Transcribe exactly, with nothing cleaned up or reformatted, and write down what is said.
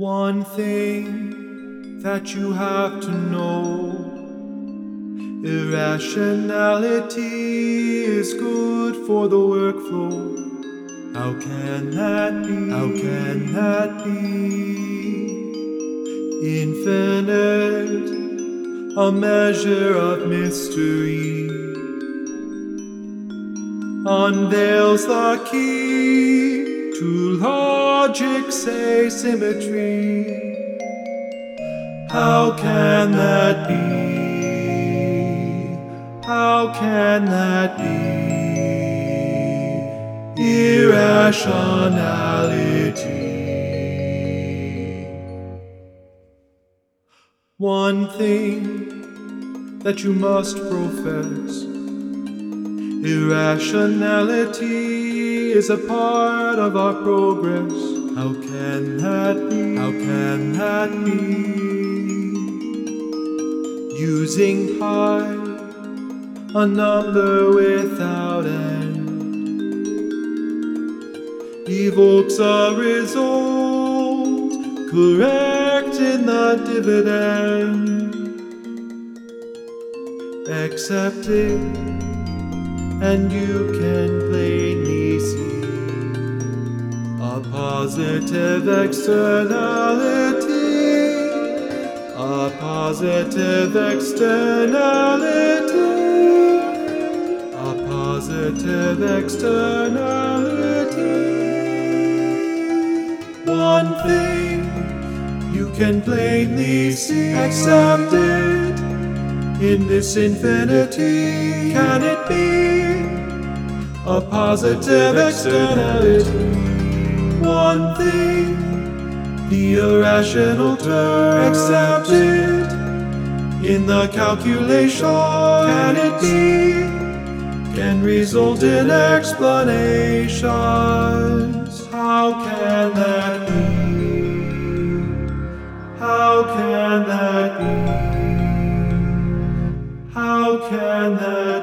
One thing that you have to know: irrationality is good for the workflow. How can that be? How can that be? Infinite, a measure of mystery, unveils the key to logic's asymmetry. How can that be? How can that be? Irrationality. One thing that you must profess: irrationality is a part of our progress. How can that be? How can that be? Using pi, a number without end, evokes a result correct in the dividend. Accept it, and you can plainly see a positive externality, a positive externality, a positive externality. One thing you can plainly see: accept it. In this infinity, can it be a positive externality? One thing, the irrational term, accept it. In the calculation, can it be? Can result in explanations. How can that be? How can that be? How can that